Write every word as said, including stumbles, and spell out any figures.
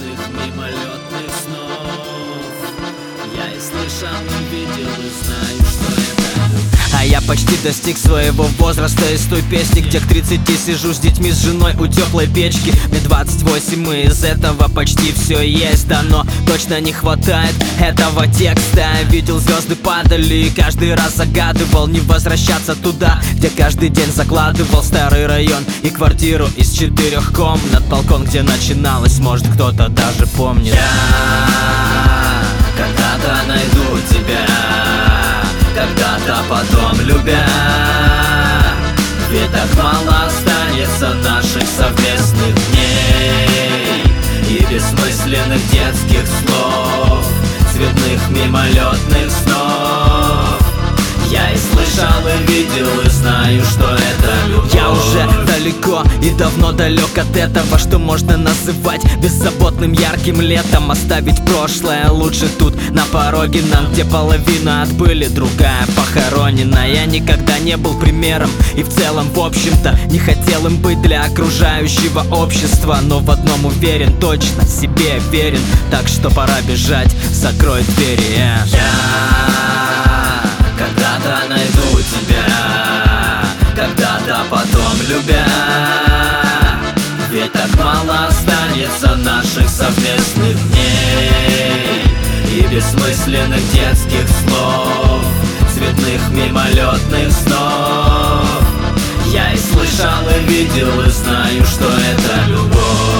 совместных мимолетных снов. Я и слышал, и видел, и знаю, что это любовь. А я почти достиг своего возраста из той песни, где к тридцати сижу с детьми, с женой у теплой печки. Мне двадцать восемь, и из этого почти все есть, да, но точно не хватает этого текста. Видел, звезды падали, и каждый раз загадывал не возвращаться туда, где каждый день закладывал старый район и квартиру из четырех комнат. Балкон, где начиналось, может, кто-то даже помнит. Я когда-то найду тебя, когда-то потом любя. Ведь так мало останется наших совместных дней и бессмысленных детских слов, цветных мимолетных снов. Я и слышал, и видел, и знаю, что это любовь. Я уже далеко и давно далек от этого, что можно называть беззаботным ярким летом. Оставить прошлое лучше тут, на пороге нам, где половина отбыли, другая похоронена. Я никогда не был примером и в целом, в общем-то, не хотел им быть для окружающего общества, но в одном уверен, точно себе верен. Так что пора бежать, закрой двери. Я когда-то найду тебя, когда-то потом любя. Ведь так мало останется наших совместных дней и бессмысленных детских слов, цветных мимолетных снов. Я и слышал, и видел, и знаю, что это любовь.